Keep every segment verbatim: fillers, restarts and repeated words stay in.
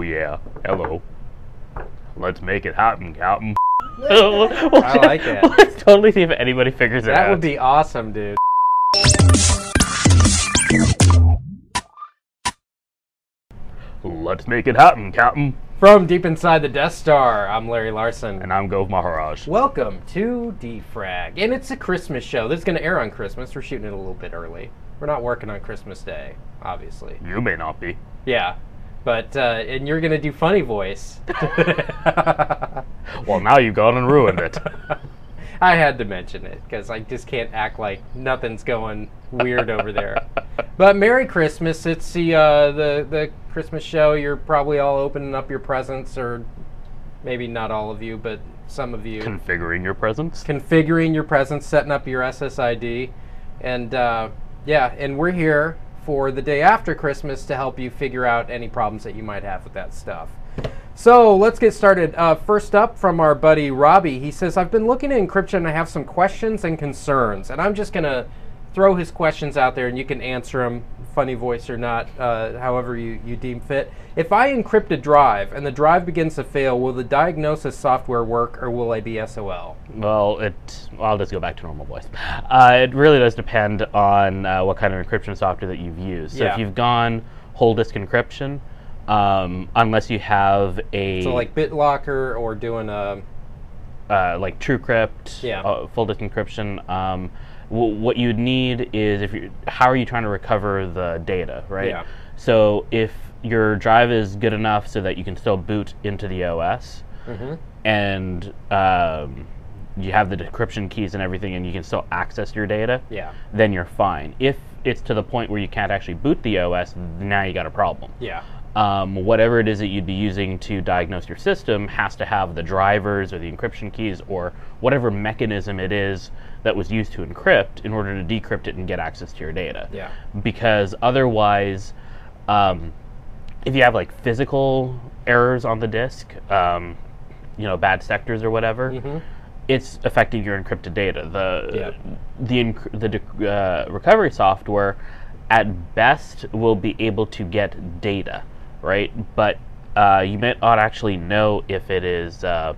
Oh yeah, hello. Let's make it happen, Captain. I like it. Let's totally see if anybody figures it out. That would be awesome, dude. Let's make it happen, Captain. From deep inside the Death Star, I'm Larry Larson. And I'm Gove Maharaj. Welcome to Defrag. And it's a Christmas show. This is going to air on Christmas. We're shooting it a little bit early. We're not working on Christmas Day, obviously. You may not be. Yeah. But, uh, and you're going to do funny voice. Well, now you've gone and ruined it. I had to mention it, because I just can't act like nothing's going weird over there. But Merry Christmas. It's the, uh, the, the Christmas show. You're probably all opening up your presents, or maybe not all of you, but some of you. Configuring your presents? Configuring your presents, setting up your S S I D. And, uh, yeah, and we're here for the day after Christmas to help you figure out any problems that you might have with that stuff. So let's get started. Uh, first up from our buddy Robbie, he says, I've been looking at encryption and I have some questions and concerns. And I'm just going to throw his questions out there and you can answer them, funny voice or not, uh, however you, you deem fit. If I encrypt a drive and the drive begins to fail, will the diagnosis software work or will I be S O L? Well, it. Well, I'll just go back to normal voice. Uh, it really does depend on uh, what kind of encryption software that you've used. So Yeah. if you've gone whole disk encryption, um, unless you have a So like BitLocker or doing a... uh, like TrueCrypt, Yeah. uh, full disk encryption. Um, w- what you'd need is if you, how are you trying to recover the data, right? Yeah. So if your drive is good enough so that you can still boot into the O S, Mm-hmm. and um, you have the decryption keys and everything, and you can still access your data, Yeah. then you're fine. If it's to the point where you can't actually boot the O S, now you got a problem. Yeah. Um, whatever it is that you'd be using to diagnose your system has to have the drivers or the encryption keys or whatever mechanism it is that was used to encrypt in order to decrypt it and get access to your data. Yeah. Because otherwise, um, if you have like physical errors on the disk, um, you know, bad sectors or whatever, Mm-hmm. it's affecting your encrypted data. The Yeah. the enc- the de- uh, recovery software, at best, will be able to get data, right? But uh, you might not actually know if it is uh,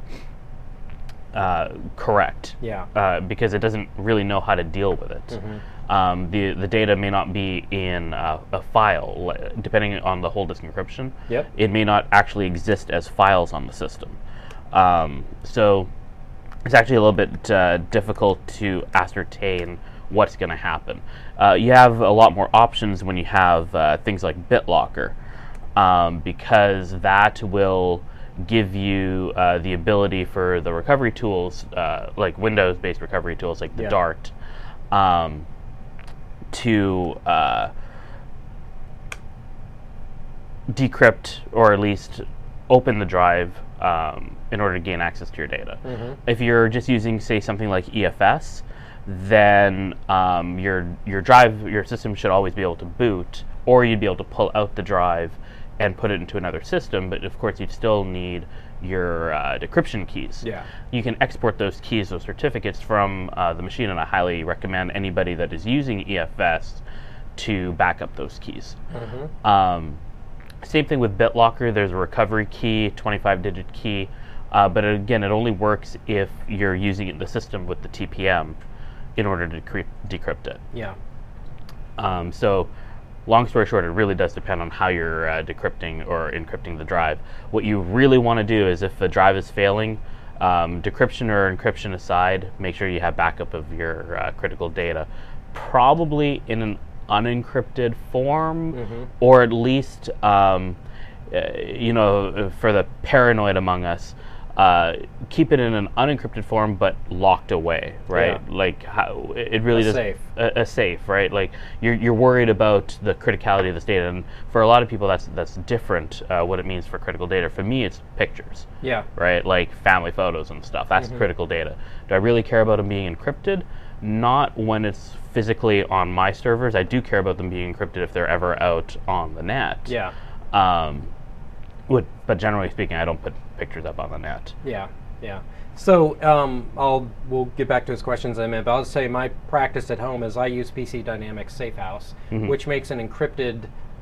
uh, correct, Yeah. uh, because it doesn't really know how to deal with it. Mhm. Um, the the data may not be in uh, a file, li- depending on the whole disk encryption. Yep. It may not actually exist as files on the system. Um, so it's actually a little bit uh, difficult to ascertain what's going to happen. Uh, you have a lot more options when you have uh, things like BitLocker, um, because that will give you uh, the ability for the recovery tools, uh, like Windows-based recovery tools like the Yeah. Dart, um, to uh, decrypt or at least open the drive um, in order to gain access to your data. Mm-hmm. If you're just using, say, something like E F S, then um, your your drive, your system should always be able to boot, or you'd be able to pull out the drive and put it into another system. But of course, you'd still need your uh, decryption keys. Yeah. You can export those keys, those certificates from uh, the machine, and I highly recommend anybody that is using E F S to back up those keys. Mm-hmm. Um, same thing with BitLocker. There's a recovery key, twenty-five digit key, uh, but again, it only works if you're using it in the system with the T P M in order to decrypt, decrypt it. Yeah. Um, so, long story short, it really does depend on how you're uh, decrypting or encrypting the drive. What you really want to do is, if the drive is failing, um, decryption or encryption aside, make sure you have backup of your uh, critical data, probably in an unencrypted form, Mm-hmm. or at least, um, uh, you know, for the paranoid among us, uh, keep it in an unencrypted form but locked away, right? Yeah. Like how it really A does safe. A, a safe, right? Like you're you're worried about the criticality of this data, and for a lot of people, that's that's different. Uh, what it means for critical data. For me, it's pictures, Yeah. right? Like family photos and stuff. That's Mhm. critical data. Do I really care about them being encrypted? Not when it's physically on my servers. I do care about them being encrypted if they're ever out on the net. Yeah. Um, would, but generally speaking, I don't put pictures up on the net. Yeah. Yeah. So um, I'll we'll get back to his questions in a minute, but I'll say my practice at home is I use P C Dynamics Safehouse, Mhm. which makes an encrypted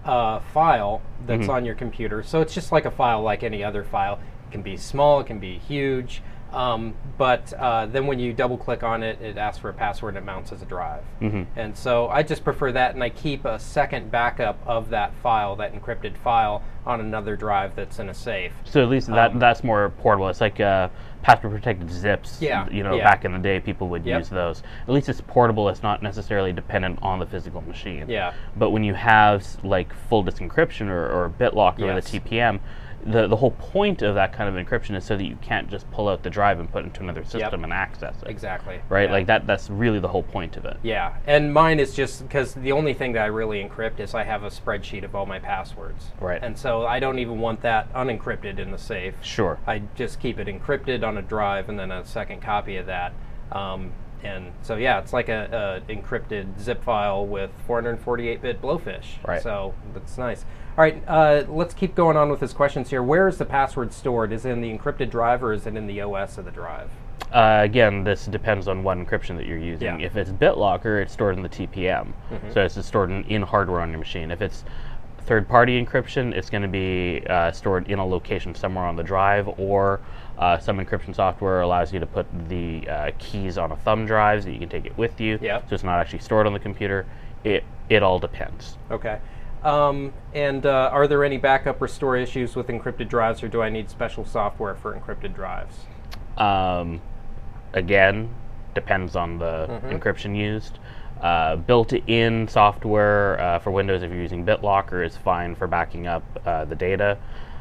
uh, file that's Mhm. on your computer. So it's just like a file like any other file. It can be small, it can be huge, um, but uh, then when you double click on it, it asks for a password and it mounts as a drive. Mhm. And so I just prefer that, and I keep a second backup of that file, that encrypted file, on another drive that's in a safe. So at least that Um, that's more portable. It's like uh, password protected zips. Yeah, You know, yeah. back in the day, people would Yep. use those. At least it's portable. It's not necessarily dependent on the physical machine. Yeah. But when you have s- like full disk encryption or, or BitLocker or the Yes. T P M, the the whole point of that kind of encryption is so that you can't just pull out the drive and put it into another system and access it. Exactly. Right. Yeah. Like that. That's really the whole point of it. Yeah, and mine is just because the only thing that I really encrypt is I have a spreadsheet of all my passwords. Right. And so I don't even want that unencrypted in the safe. Sure. I just keep it encrypted on a drive and then a second copy of that. Um, and so yeah, it's like a, a encrypted zip file with four forty-eight bit blowfish. Right. So that's nice. All right, uh, let's keep going on with his questions here. Where is the password stored? Is it in the encrypted drive or is it in the O S of the drive? Uh, again, this depends on what encryption that you're using. Yeah. If it's BitLocker, it's stored in the T P M, Mhm. so it's stored in, in hardware on your machine. If it's third-party encryption, it's going to be uh, stored in a location somewhere on the drive, or uh, some encryption software allows you to put the uh, keys on a thumb drive so you can take it with you. Yeah. So it's not actually stored on the computer. It it all depends. Okay. Um, and uh, are there any backup or store issues with encrypted drives, or do I need special software for encrypted drives? Um, again, depends on the Mhm. encryption used. Uh, built-in software uh, for Windows, if you're using BitLocker, is fine for backing up uh, the data.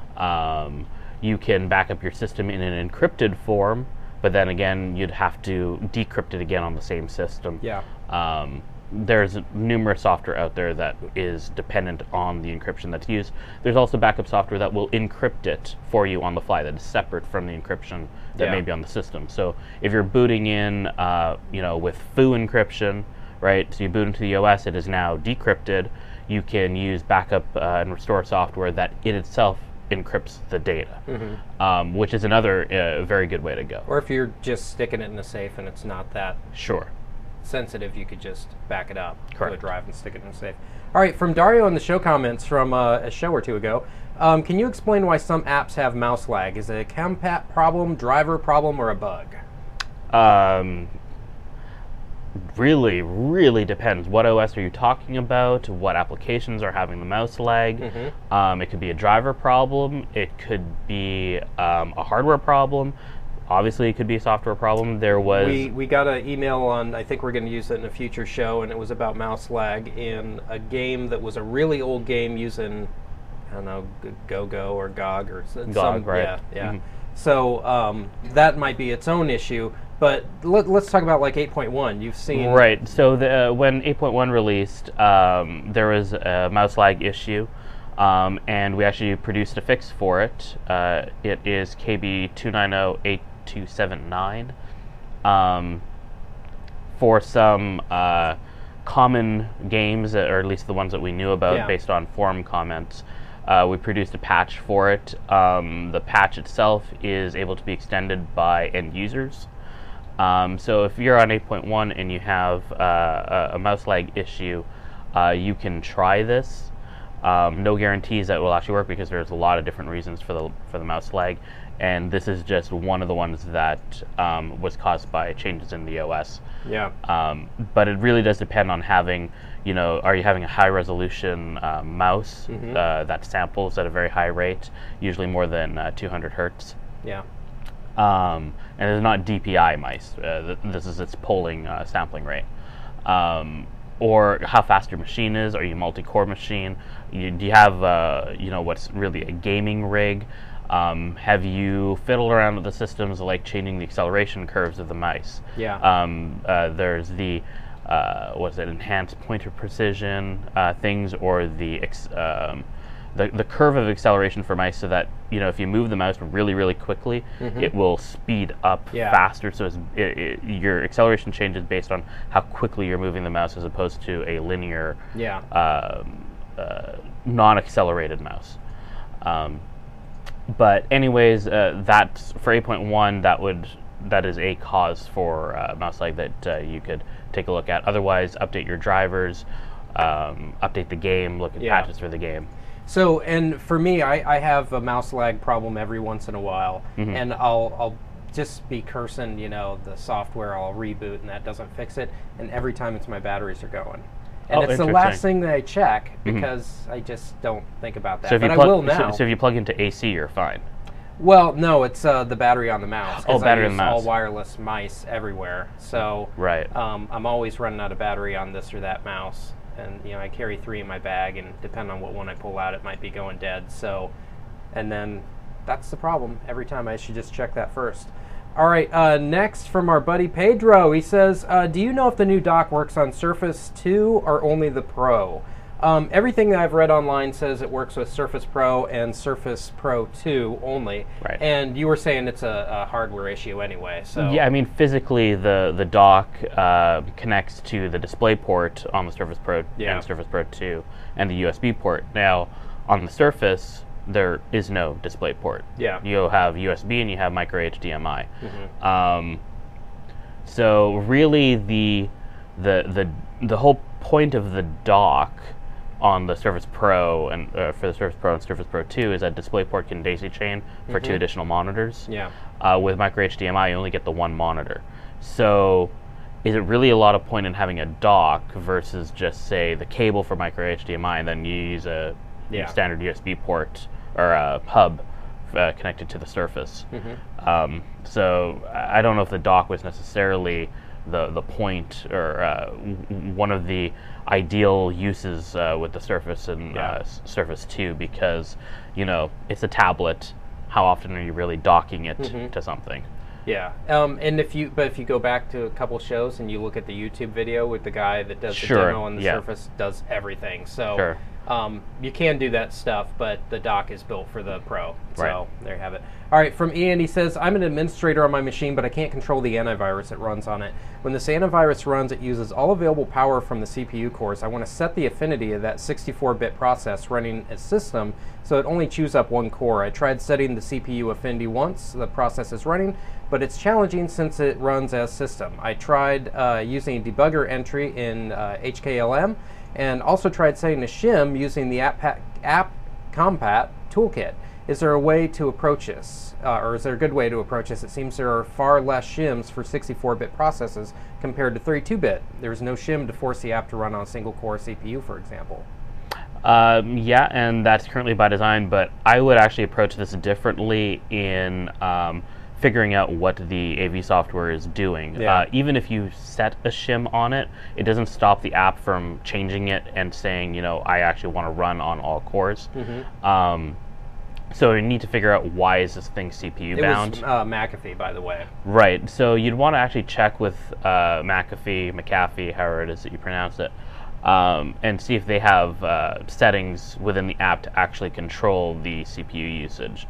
Um, you can back up your system in an encrypted form, but then again, you'd have to decrypt it again on the same system. Yeah. Um, there's numerous software out there that is dependent on the encryption that's used. There's also backup software that will encrypt it for you on the fly, that is separate from the encryption that Yeah. may be on the system. So if you're booting in, uh, you know, with foo encryption, right? So you boot into the O S, it is now decrypted. You can use backup uh, and restore software that in itself encrypts the data, Mhm. um, which is another uh, very good way to go. Or if you're just sticking it in a safe and it's not that Sure. sensitive, you could just back it up to a Correct. drive and stick it in a safe. All right, from Dario in the show comments from uh, a show or two ago, um, can you explain why some apps have mouse lag? Is it a ChemPat problem, driver problem, or a bug? Um, really, really depends. What O S are you talking about? What applications are having the mouse lag? Mhm. Um, it could be a driver problem. It could be um, a hardware problem. Obviously, it could be a software problem. There was We, we got an email on, I think we're going to use it in a future show, and it was about mouse lag in a game that was a really old game using, I don't know, G- Go-Go or G O G or s- G O G, some, right. yeah, yeah. Mhm. So um, that might be its own issue, but let, let's talk about like eight point one. You've seen... Right. So the, uh, when eight point one released, um, there was a mouse lag issue, um, and we actually produced a fix for it. Uh, it is K B two nine zero eight two seven nine. Um, for some uh, common games, or at least the ones that we knew about Yeah. based on forum comments, uh, we produced a patch for it. Um, the patch itself is able to be extended by end users. Um, so if you're on eight point one and you have uh, a, a mouse lag issue, uh, you can try this. Um, no guarantees that it will actually work because there's a lot of different reasons for the for the mouse lag, and this is just one of the ones that um, was caused by changes in the O S. Yeah. Um, but it really does depend on having, you know, are you having a high resolution uh, mouse Mhm. uh, that samples at a very high rate, usually more than uh, two hundred hertz. Yeah. Um, and it's not D P I mice. Uh, th- this is its polling uh, sampling rate. Um, or how fast your machine is. Are you a multi-core machine? You, do you have uh, you know, what's really a gaming rig? Um, have you fiddled around with the systems like changing the acceleration curves of the mice? Yeah. Um, uh, there's the uh, what's it? Enhanced pointer precision uh, things, or the ex- um, the the curve of acceleration for mice, so that, you know, if you move the mouse really really quickly, Mhm. it will speed up Yeah. faster. So it's, it, it, your acceleration changes based on how quickly you're moving the mouse, as opposed to a linear, Yeah. um, uh, non-accelerated mouse. Um, but anyways, uh, that's for eight point one. That would that is a cause for uh, mouse lag that uh, you could take a look at. Otherwise, update your drivers. um, update the game, look at Yeah. patches for the game. So, and for me, I, I have a mouse lag problem every once in a while, Mhm. and I'll I'll just be cursing, you know, the software. I'll reboot, and that doesn't fix it. And every time it's my batteries are going, and Oh, it's the interesting. last thing that I check Mhm. because I just don't think about that. So if but you I plug, will now. So, so if you plug into A C, you're fine. Well, no, it's uh, the battery on the mouse. 'Cause Oh, battery I on use the mouse. all wireless mice everywhere, so Right. um, I'm always running out of battery on this or that mouse. And you know, I carry three in my bag, and depending on what one I pull out, it might be going dead. So, and then that's the problem. Every time I should just check that first. All right, uh, next from our buddy Pedro, he says, uh, "Do you know if the new dock works on Surface two or only the Pro?" Um, everything that I've read online says it works with Surface Pro and Surface Pro two only. Right. And you were saying it's a, a hardware issue anyway. So Yeah, I mean, physically, the the dock uh, connects to the display port on the Surface Pro Yeah. and Surface Pro two, and the U S B port. Now, on the Surface, there is no display port. Yeah. You have U S B and you have micro H D M I. Mhm. Um, so really, the the the the whole point of the dock on the Surface Pro and uh, for the Surface Pro and Surface Pro two is that DisplayPort can daisy chain for two Mhm. additional monitors. Yeah. Uh, with micro H D M I, you only get the one monitor. So, is it really a lot of point in having a dock versus just say the cable for micro H D M I, and then you use a Yeah. standard U S B port or a hub uh, connected to the Surface? Mhm. Um, so, I I don't know if the dock was necessarily the the point or uh, w- one of the ideal uses uh, with the Surface and Yeah. uh, S- Surface two, because you know it's a tablet. How often are you really docking it Mhm. to something? Yeah, um, and if you but if you go back to a couple shows and you look at the YouTube video with the guy that does Sure, the demo on the yeah. Surface, does everything. So Sure. um, you can do that stuff, but the dock is built for the Pro. So Right. there you have it. All right, from Ian, he says, "I'm an administrator on my machine, but I can't control the antivirus that runs on it. When this antivirus runs, it uses all available power from the C P U cores. I want to set the affinity of that sixty-four bit process running a system so it only chews up one core. I tried setting the C P U affinity once the process is running, but it's challenging since it runs as system. I tried uh, using a debugger entry in uh, H K L M and also tried setting a shim using the app, app Compat toolkit. Is there a way to approach this, uh, or is there a good way to approach this? It seems there are far less shims for sixty-four bit processes compared to thirty-two bit. There's no shim to force the app to run on a single core C P U, for example." Um, yeah, and that's currently by design, but I would actually approach this differently in um, figuring out what the A V software is doing. Yeah. Uh, even if you set a shim on it, it doesn't stop the app from changing it and saying, you know, I actually want to run on all cores. Mhm. Um, so you need to figure out, why is this thing C P U It bound? was uh, McAfee, by the way. Right. So you'd want to actually check with uh, McAfee, McAfee, however it is that you pronounce it, um, and see if they have uh, settings within the app to actually control the C P U usage.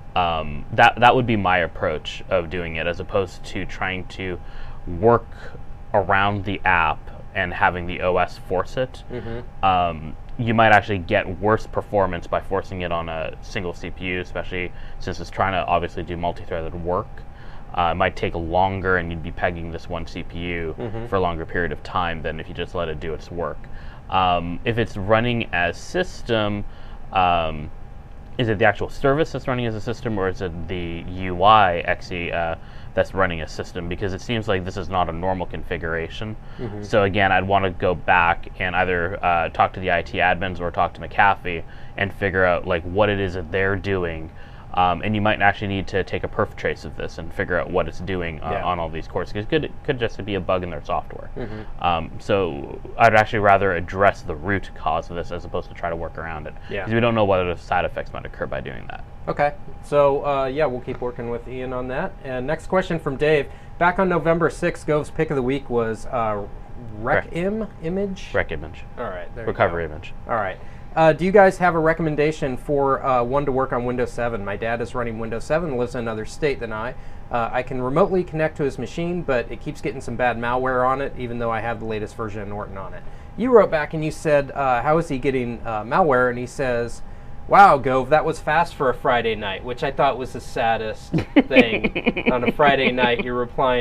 Um, that that would be my approach of doing it, as opposed to trying to work around the app and having the O S force it. Mm-hmm. Um, you might actually get worse performance by forcing it on a single C P U, especially since it's trying to obviously do multi-threaded work. Uh, it might take longer, and you'd be pegging this one C P U Mhm. for a longer period of time than if you just let it do its work. Um, if it's running as system, um, is it the actual service that's running as a system, or is it the U I X E uh, that's running a system? Because it seems like this is not a normal configuration. Mhm. So again, I'd want to go back and either uh, talk to the I T admins or talk to McAfee and figure out like what it is that they're doing. Um, and you might actually need to take a perf trace of this and figure out what it's doing uh, Yeah. on all these cores, because it could, it could just be a bug in their software. Mhm. Um, so I'd actually rather address the root cause of this as opposed to try to work around it. Yeah. Because we don't know what other side effects might occur by doing that. Okay, so uh, yeah, we'll keep working with Ian on that. And next question from Dave. Back on November sixth, Gove's pick of the week was uh, RecIm image. Rec image. All right, there Recovery you go. image. All right. Uh, do you guys have a recommendation for uh, one to work on Windows seven? My dad is running Windows seven, lives in another state than I. Uh, I can remotely connect to his machine, but it keeps getting some bad malware on it, even though I have the latest version of Norton on it. You wrote back and you said, uh, how is he getting uh, malware? And he says, wow, Gove, that was fast for a Friday night, which I thought was the saddest thing. On a Friday night, you're replying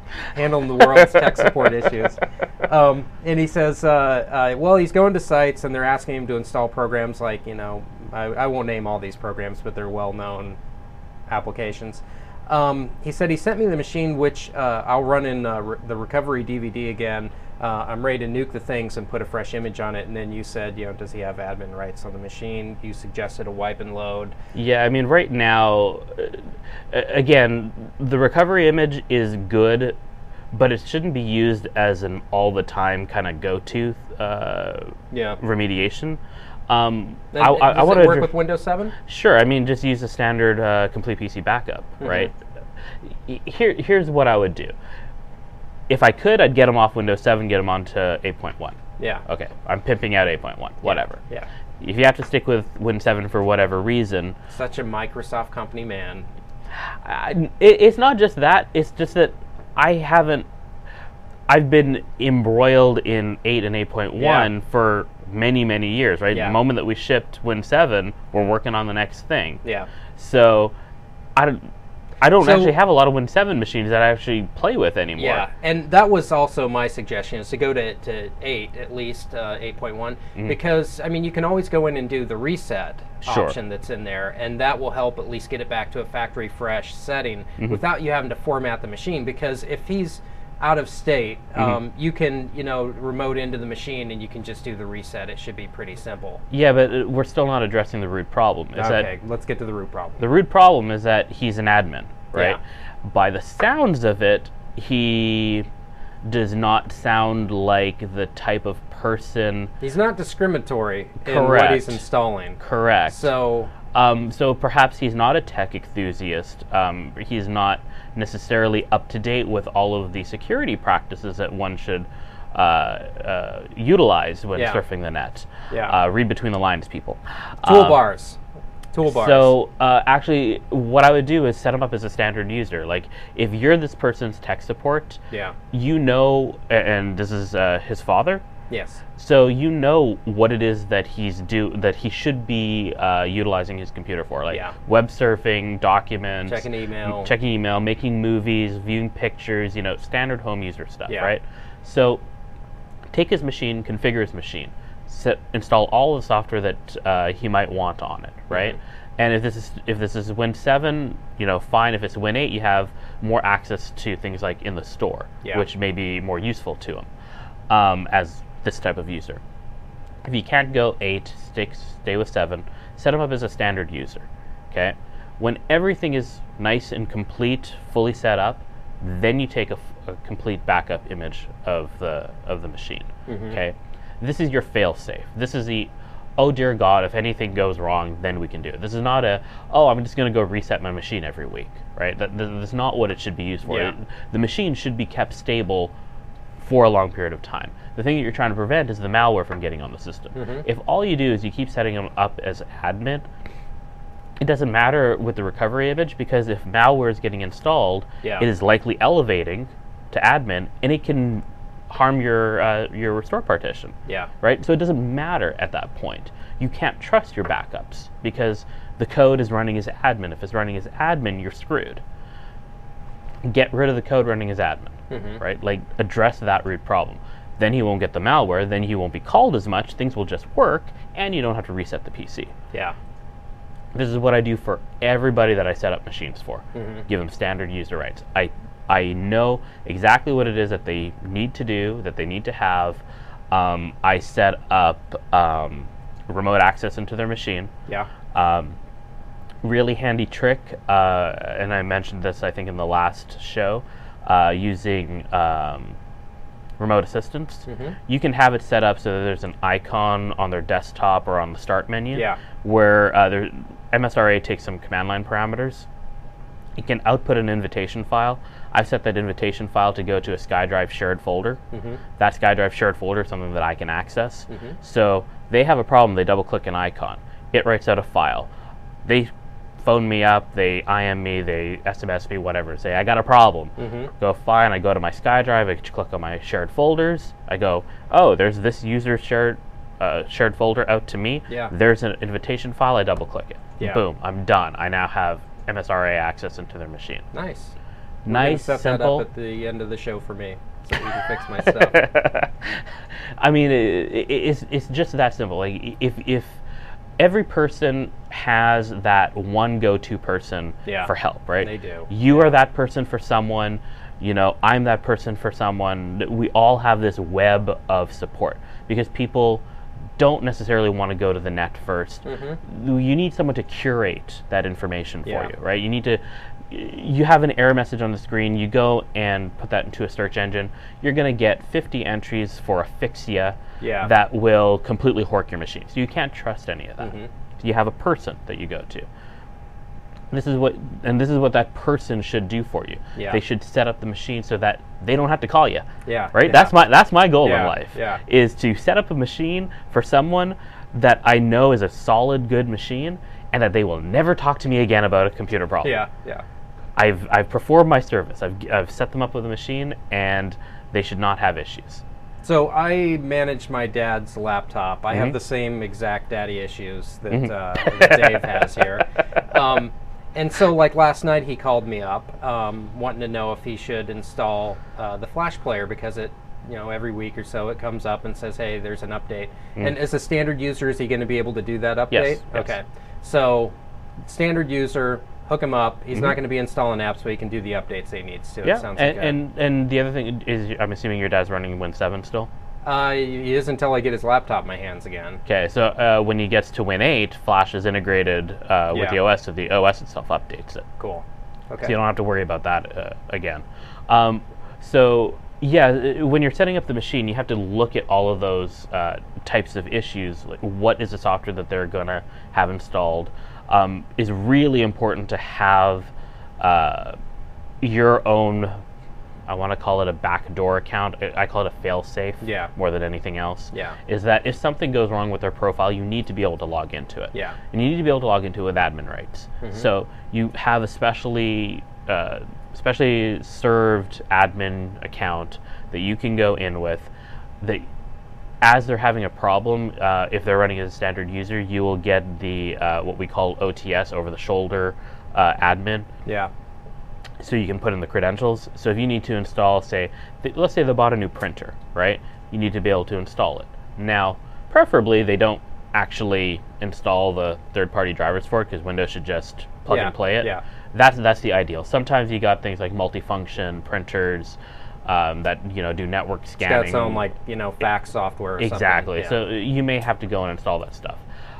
handling the world's tech support issues. Um, and he says, uh, uh, well, he's going to sites and they're asking him to install programs like, you know, I, I won't name all these programs, but they're well-known applications. Um, he said he sent me the machine, which uh, I'll run in uh, re- the recovery D V D again. Uh, I'm ready to nuke the things and put a fresh image on it. And then you said, you know, does he have admin rights on the machine? You suggested a wipe and load. Yeah, I mean, right now, uh, again, the recovery image is good, but it shouldn't be used as an all-the-time kind of go-to uh, yeah. remediation. Um, And, I, and I, I does want it to work with Windows seven? Sure. I mean, just use a standard uh, complete P C backup, Mm-hmm. right? Here, here's what I would do. If I could, I'd get them off Windows seven, get them onto eight point one. Yeah. Okay, I'm pimping out eight point one, whatever. Yeah. If you have to stick with Win seven for whatever reason, Such a Microsoft company, man. I, it, it's not just that, it's just that I haven't, I've been embroiled in eight and eight point one Yeah. for many, many years, right? Yeah. The moment that we shipped Win seven, we're working on the next thing. Yeah. So, I don't, I don't So- actually have a lot of Win seven machines that I actually play with anymore. Yeah, and that was also my suggestion, is to go to, to eight, at least uh, eight point one, because, I mean, you can always go in and do the reset Sure. option that's in there, and that will help at least get it back to a factory fresh setting without you having to format the machine, because if he's out of state, um, you can, you know, remote into the machine and you can just do the reset. It should be pretty simple. Yeah, but uh, we're still not addressing the root problem. Is Okay, that let's get to the root problem. the root problem is that he's an admin, right? Yeah. By the sounds of it, he does not sound like the type of person. He's not discriminatory in what Correct. he's installing. Correct. So, Um, so perhaps he's not a tech enthusiast. Um, he's not necessarily up to date with all of the security practices that one should uh, uh, utilize when Yeah. surfing the net. Yeah. Uh, read between the lines, people. toolbars. Toolbars. So uh, actually, what I would do is set him up as a standard user. Like, if you're this person's tech support, yeah. you know, a- and this is uh, his father, Yes. so you know what it is that he's do that he should be uh, utilizing his computer for, like Yeah. web surfing, documents, Checking email. m- checking email, making movies, viewing pictures, you know, standard home user stuff, Yeah. right? So take his machine, configure his machine, set, install all the software that uh, he might want on it, right? Mm-hmm. And if this is if this is Win seven, you know, fine. If it's Win eight, you have more access to things like in the store, Yeah. which may be more useful to him um, as this type of user. If you can't go eight, stick, stay with seven. Set him up as a standard user. Okay, when everything is nice and complete, fully set up, then you take a, f- a complete backup image of the of the machine. Okay, this is your fail-safe. This is the, oh dear God, if anything goes wrong, then we can do it. This is not a, oh, I'm just going to go reset my machine every week, right? That, that- that's not what it should be used for. Yeah. It- the machine should be kept stable for a long period of time. The thing that you're trying to prevent is the malware from getting on the system. If all you do is you keep setting them up as admin, it doesn't matter with the recovery image, because if malware is getting installed, Yeah. it is likely elevating to admin, and it can harm your uh, your restore partition. Yeah. Right? So it doesn't matter at that point. You can't trust your backups because the code is running as admin. If it's running as admin, you're screwed. Get rid of the code running as admin, right? Like, address that root problem. Then he won't get the malware, then he won't be called as much, things will just work, and you don't have to reset the P C. Yeah. This is what I do for everybody that I set up machines for. Give them standard user rights. I I know exactly what it is that they need to do, that they need to have. Um, I set up um, remote access into their machine. Yeah. Um, really handy trick, uh, and I mentioned this I think in the last show, uh, using um, remote assistance. You can have it set up so that there's an icon on their desktop or on the start menu, Yeah. where uh, there, M S R A takes some command line parameters. It can output an invitation file. I've set that invitation file to go to a SkyDrive shared folder. That SkyDrive shared folder is something that I can access. So they have a problem, they double click an icon. It writes out a file. They phone me up, they I M me, they S M S me, whatever, say, I got a problem. Go, fine, I go to my SkyDrive, I click on my shared folders, I go, oh, there's this user shared uh, shared folder out to me. Yeah. There's an invitation file, I double click it. Yeah. Boom, I'm done. I now have M S R A access into their machine. Nice. We're gonna nice, set simple. that up at the end of the show for me, so you can fix my stuff. I mean, it, it, it's it's just that simple. Like if if every person has that one go-to person Yeah, for help, right? they do. You are that person for someone. You know, I'm that person for someone. We all have this web of support because people don't necessarily want to go to the net first. Mm-hmm. You need someone to curate that information for Yeah. you, right? You need to. You have an error message on the screen. You go and put that into a search engine. You're going to get fifty entries for asphyxia Yeah. that will completely hork your machine. So you can't trust any of that. Mhm. You have a person that you go to. This is what, and this is what that person should do for you. Yeah. They should set up the machine so that they don't have to call you. Yeah. Right. Yeah. That's my that's my goal in Yeah, life. yeah. Is to set up a machine for someone that I know is a solid, good machine, and that they will never talk to me again about a computer problem. Yeah. Yeah. I've I've performed my service. I've I've set them up with a machine, and they should not have issues. So I manage my dad's laptop. I Mhm. have the same exact daddy issues that, Mhm. uh, that Dave has here. Um, and so, like last night, he called me up, um, wanting to know if he should install uh, the Flash Player because it, you know, every week or so it comes up and says, "Hey, there's an update." Mm. And as a standard user, is he going to be able to do that update? Yes, yes. Okay. So, standard user, hook him up. He's Mhm. not going to be installing apps, but he can do the updates he needs to. Yeah. It sounds and, like a- and and the other thing is, I'm assuming your dad's running Win seven still. Uh, he is until I get his laptop in my hands again. Okay, so uh, when he gets to Win eight, Flash is integrated uh, with Yeah. the O S, so the O S itself updates it. Cool. Okay. So you don't have to worry about that uh, again. Um, so yeah, uh, when you're setting up the machine, you have to look at all of those uh, types of issues. Like, what is the software that they're going to have installed? Um, is really important to have uh, your own. I want to call it a backdoor account. I I call it a fail-safe Yeah. more than anything else. Yeah. Is that if something goes wrong with their profile, you need to be able to log into it. Yeah. And you need to be able to log into it with admin rights. Mhm. So you have a specially, uh, specially served admin account that you can go in with. That, as they're having a problem, uh, if they're running as a standard user, you will get the uh, what we call O T S, over the shoulder uh, admin. Yeah. So you can put in the credentials. So if you need to install, say, th- let's say they bought a new printer, right? You need to be able to install it. Now, preferably they don't actually install the third-party drivers for it, because Windows should just plug Yeah, and play it. yeah. That's that's the ideal. Sometimes you got things like multifunction printers um, that you know do network It's scanning. got its own, like, you know, fax software or Exactly. something. So you may have to go and install that stuff.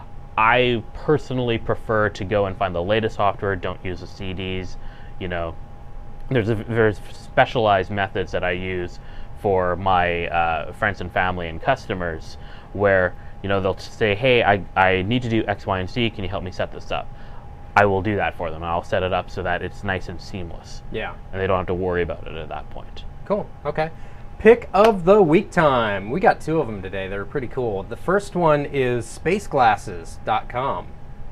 I personally prefer to go and find the latest software. Don't use the C Ds. You know, there's a, there's specialized methods that I use for my uh, friends and family and customers, where you know they'll say, "Hey, I I need to do X, Y, and Z. Can you help me set this up?" I will do that for them. I'll set it up so that it's nice and seamless, Yeah. and they don't have to worry about it at that point. Cool. Okay. Pick of the week time. We got two of them today. They're pretty cool. The first one is space glasses dot com.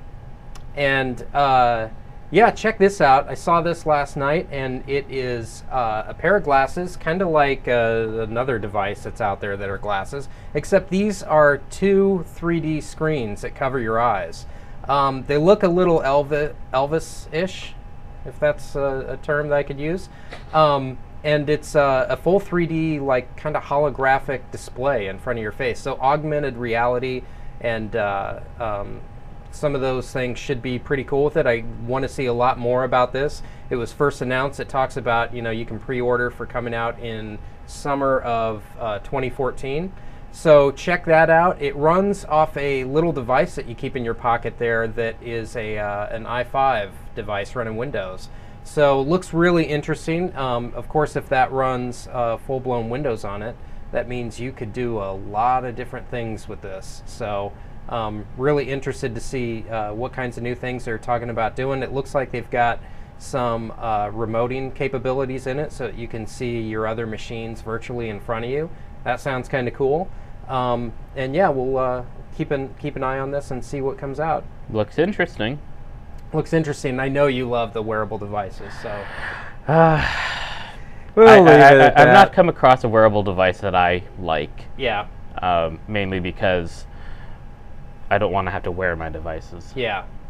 And uh, yeah, check this out. I saw this last night, and it is uh, a pair of glasses, kind of like uh, another device that's out there that are glasses, except these are two three D screens that cover your eyes. Um, they look a little Elvi- Elvis-ish, if that's a, a term that I could use. Um, and it's uh, a full three D, like, kind of holographic display in front of your face. So augmented reality and uh, um, some of those things should be pretty cool with it. I want to see a lot more about this. It was first announced. It talks about, you know, you can pre-order for coming out in summer of uh, twenty fourteen. So check that out. It runs off a little device that you keep in your pocket there that is a uh, an i five device running Windows. So looks really interesting. Um, of course, if that runs uh, full-blown Windows on it, that means you could do a lot of different things with this. So um, really interested to see uh, what kinds of new things they're talking about doing. It looks like they've got some uh, remoting capabilities in it so that you can see your other machines virtually in front of you. That sounds kind of cool. Um, and yeah, we'll uh, keep an keep an eye on this and see what comes out. Looks interesting. Looks interesting. I know you love the wearable devices, so Uh, we'll I, leave I, it I, at I've that. not come across a wearable device that I like, Yeah, um, mainly because I don't want to have to wear my devices. yeah, yeah.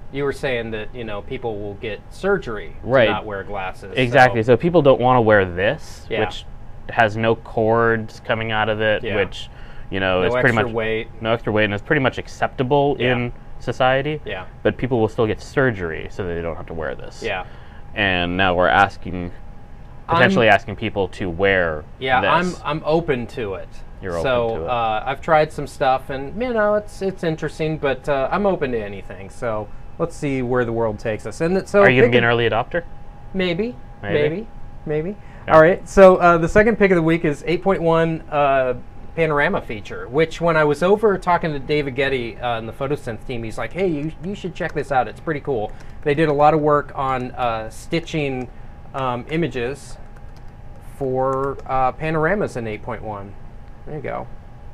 You were saying that, you know, people will get surgery Right. to not wear glasses. Exactly. So, So people don't want to wear this, Yeah. which has no cords coming out of it, Yeah. which, you know, no is extra pretty much weight. no extra weight, and it's pretty much acceptable Yeah. in society. Yeah. But people will still get surgery so that they don't have to wear this. Yeah. And now we're asking, potentially asking people to wear Yeah, this. I'm I'm open to it. You're open so, to it. Uh, I've tried some stuff, and you know, it's it's interesting, but uh, I'm open to anything. So let's see where the world takes us. And it- so Are you going to pick be a- an early adopter? Maybe, Maybe. maybe, maybe. Okay. All right. So uh, the second pick of the week is eight point one uh, panorama feature, which when I was over talking to David Getty uh, in the Photosynth team, he's like, "Hey, you you should check this out. It's pretty cool." They did a lot of work on uh, stitching um, images for uh, panoramas in eight point one. There you go.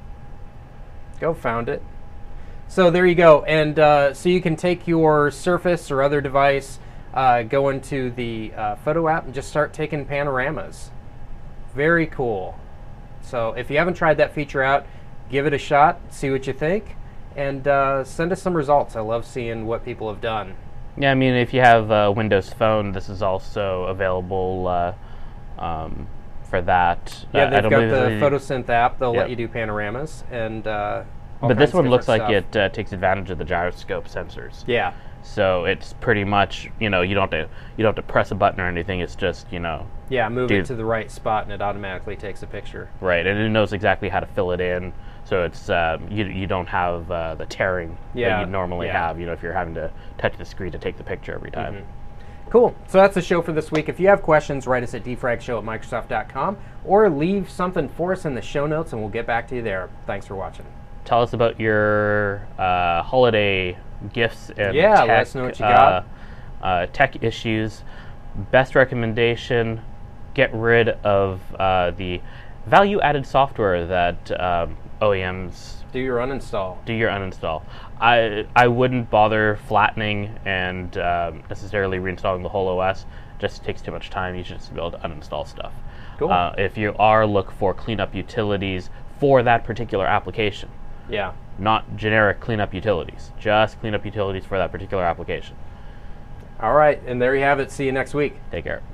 Go, found it. So there you go. And uh, so you can take your Surface or other device, uh, go into the uh, photo app and just start taking panoramas. Very cool. So if you haven't tried that feature out, give it a shot, see what you think, and uh, send us some results. I love seeing what people have done. Yeah, I mean, if you have a Windows Phone, this is also available uh, um, for that. Yeah, Uh, I they've don't got believe the they- Photosynth app. They'll Yep. let you do panoramas. and. Uh, all But kinds this of one looks different like stuff. it uh, takes advantage of the gyroscope sensors. Yeah. So it's pretty much, you know, you don't have to you don't have to press a button or anything. It's just, you know, Yeah, move Dude. it to the right spot and it automatically takes a picture. right, and it knows exactly how to fill it in. So it's um, you you don't have uh, the tearing Yeah, that you normally yeah. have. You know, if you're having to touch the screen to take the picture every time. Mm-hmm. Cool. So that's the show for this week. If you have questions, write us at defragshow at microsoft dot com or leave something for us in the show notes and we'll get back to you there. Thanks for watching. Tell us about your uh, holiday gifts and Yeah, tech, let us know what you uh, got. uh, tech issues. Best recommendation: get rid of uh, the value-added software that um, O E Ms Do your uninstall. do your uninstall. I I wouldn't bother flattening and um, necessarily reinstalling the whole O S. It just takes too much time. You should just be able to uninstall stuff. Cool. Uh, if you are look for cleanup utilities for that particular application, Yeah. not generic cleanup utilities, just cleanup utilities for that particular application. All right. And there you have it. See you next week. Take care.